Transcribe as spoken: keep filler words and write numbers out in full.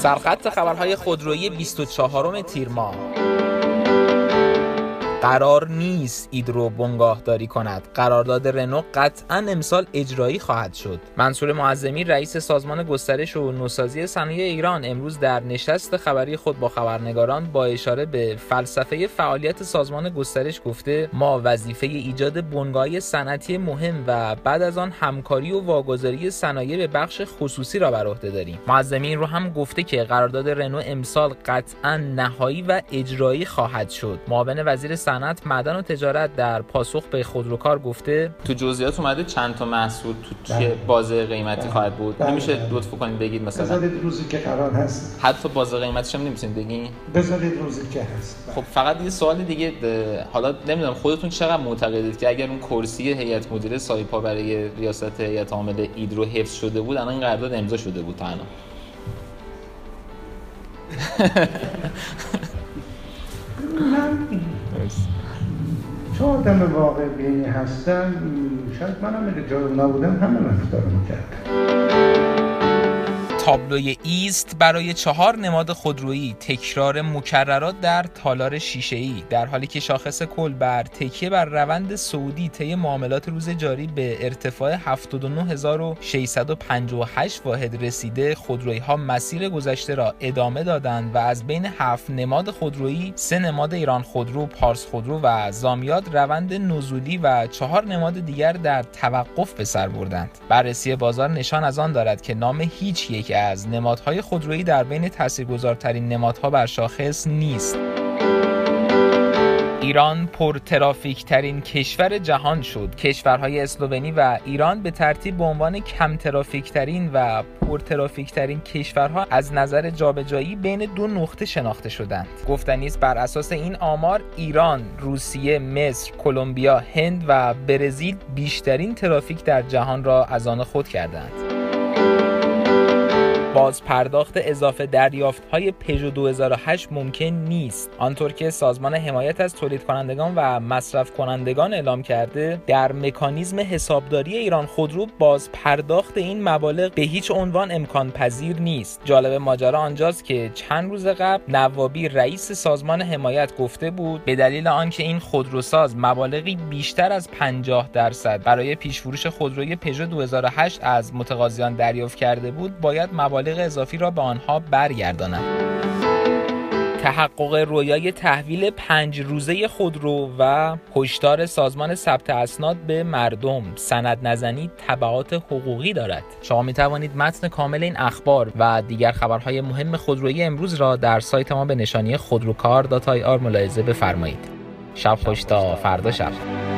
سرخط خبرهای خودرویی بیست و چهارم تیر ماه. قرار نیست ایدرو بنگاهداری کند. قرارداد رنو قطعاً امسال اجرایی خواهد شد. منصور معظمی رئیس سازمان گسترش و نوسازی صنایع ایران امروز در نشست خبری خود با خبرنگاران با اشاره به فلسفه فعالیت سازمان گسترش گفته ما وظیفه ایجاد بنگاهی صنعتی مهم و بعد از آن همکاری و واگذاری صنایع به بخش خصوصی را بر عهده داریم. معظمی این رو هم گفته که قرارداد رنو امسال قطعاً نهایی و اجرایی خواهد شد. معاون وزیر صنعت، معدن و تجارت در پاسخ به خودروکار گفته تو جزئیات اومده چند تا محصول تو چه بازه قیمتی خواهد بود. نمیشه لطف کنید بگید مثلا بذارید روزی که قرار هست، حتی بازه قیمتیش هم نمیتونید بگین، بذارید روزی که هست. خب فقط یه سوال دیگه، حالا نمیدونم خودتون چقدر معتقدید که اگر اون کرسی هیئت مدیره سایپا برای ریاست هیئت عامل ایدرو حفظ شده بود الان این قرارداد امضا شده بود تنها؟ چون آدم واقع بینی هستم، شاید منم اگه جای نبودم همه رفتار میکردم. تابلوی ایست برای چهار نماد خودرویی، تکرار مکررات در تالار شیشه‌ای، در حالی که شاخص کل بر تکیه بر روند صعودی طی معاملات روز جاری به ارتفاع هفتاد و نه هزار و ششصد و پنجاه و هشت واحد رسیده، خودرویی‌ها مسیر گذشته را ادامه دادند و از بین هفت نماد خودرویی، سه نماد ایران خودرو، پارس خودرو و زامیاد روند نزولی و چهار نماد دیگر در توقف به سر بردند. بررسی بازار نشان از آن دارد که نام هیچ یک از نمادهای خودرویی در بین تاثیرگذارترین نمادها بر شاخص نیست. ایران پر ترافیک ترین کشور جهان شد. کشورهای اسلوونی و ایران به ترتیب به عنوان کم ترافیک ترین و پر ترافیک ترین کشورها از نظر جابجایی بین دو نقطه شناخته شدند. گفتنی است بر اساس این آمار ایران، روسیه، مصر، کلمبیا، هند و برزیل بیشترین ترافیک در جهان را از آن خود کردند. باز پرداخت اضافه دریافت‌های پژو دو هزار و هشت ممکن نیست. آنطور که سازمان حمایت از تولید کنندگان و مصرف کنندگان اعلام کرده، در مکانیزم حسابداری ایران خودرو باز پرداخت این مبالغ به هیچ عنوان امکان پذیر نیست. جالب ماجرا آنجاست که چند روز قبل نوابی رئیس سازمان حمایت گفته بود به دلیل آنکه این خودروساز مبالغی بیشتر از پنجاه درصد برای پیش‌فروش خودروی پژو دو هزار و هشت از متقاضیان دریافت کرده بود، باید مبالغ اضافی را به آنها برگرداند. تحقق رویای تحویل پنج روزه خودرو و هشدار سازمان ثبت اسناد به مردم: سند نزنی تبعات حقوقی دارد. شما می توانید متن کامل این اخبار و دیگر خبرهای مهم خودرویی امروز را در سایت ما به نشانی خودروکار دات آی آر ملاحظه بفرمایید. شب خوش تا فردا شب.